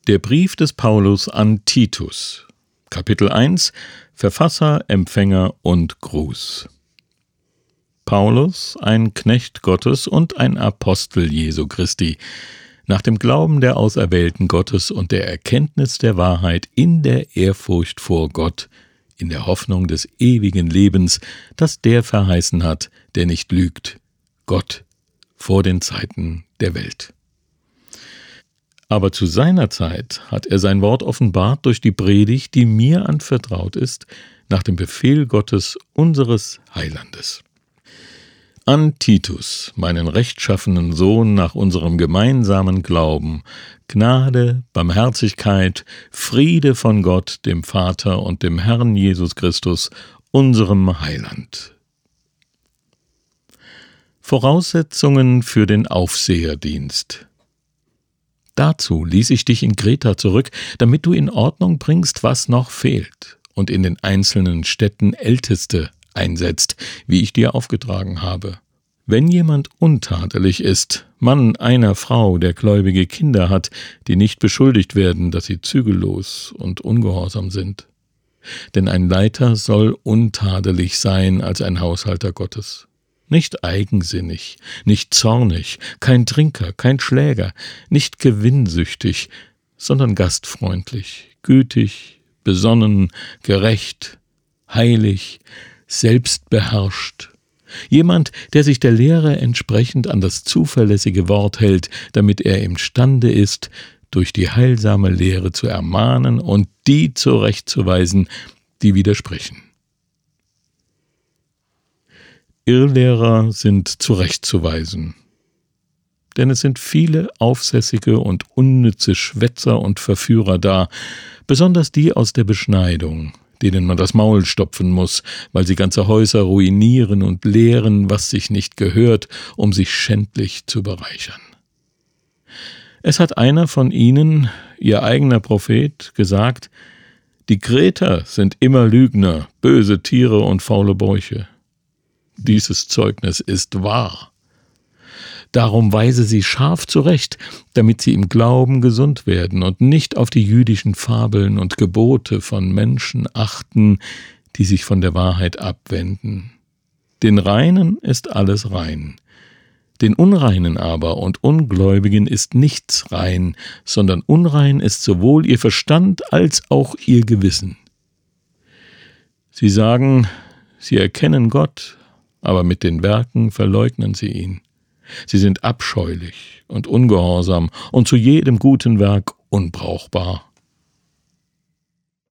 Der Brief des Paulus an Titus, Kapitel 1, Verfasser, Empfänger und Gruß. Paulus, ein Knecht Gottes und ein Apostel Jesu Christi, nach dem Glauben der Auserwählten Gottes und der Erkenntnis der Wahrheit in der Ehrfurcht vor Gott, in der Hoffnung des ewigen Lebens, das der verheißen hat, der nicht lügt, Gott, vor den Zeiten der Welt. Aber zu seiner Zeit hat er sein Wort offenbart durch die Predigt, die mir anvertraut ist, nach dem Befehl Gottes, unseres Heilandes. An Titus, meinen rechtschaffenen Sohn nach unserem gemeinsamen Glauben, Gnade, Barmherzigkeit, Friede von Gott, dem Vater und dem Herrn Jesus Christus, unserem Heiland. Voraussetzungen für den Aufseherdienst. Dazu ließ ich dich in Kreta zurück, damit du in Ordnung bringst, was noch fehlt, und in den einzelnen Städten Älteste einsetzt, wie ich dir aufgetragen habe. Wenn jemand untadelig ist, Mann einer Frau, der gläubige Kinder hat, die nicht beschuldigt werden, dass sie zügellos und ungehorsam sind. Denn ein Leiter soll untadelig sein als ein Haushalter Gottes. Nicht eigensinnig, nicht zornig, kein Trinker, kein Schläger, nicht gewinnsüchtig, sondern gastfreundlich, gütig, besonnen, gerecht, heilig, selbstbeherrscht. Jemand, der sich der Lehre entsprechend an das zuverlässige Wort hält, damit er imstande ist, durch die heilsame Lehre zu ermahnen und die zurechtzuweisen, die widersprechen. Irrlehrer sind zurechtzuweisen, denn es sind viele aufsässige und unnütze Schwätzer und Verführer da, besonders die aus der Beschneidung, denen man das Maul stopfen muss, weil sie ganze Häuser ruinieren und lehren, was sich nicht gehört, um sich schändlich zu bereichern. Es hat einer von ihnen, ihr eigener Prophet, gesagt: Die Kreter sind immer Lügner, böse Tiere und faule Bäuche. Dieses Zeugnis ist wahr. Darum weise sie scharf zurecht, damit sie im Glauben gesund werden und nicht auf die jüdischen Fabeln und Gebote von Menschen achten, die sich von der Wahrheit abwenden. Den Reinen ist alles rein. Den Unreinen aber und Ungläubigen ist nichts rein, sondern unrein ist sowohl ihr Verstand als auch ihr Gewissen. Sie sagen, sie erkennen Gott, aber mit den Werken verleugnen sie ihn. Sie sind abscheulich und ungehorsam und zu jedem guten Werk unbrauchbar.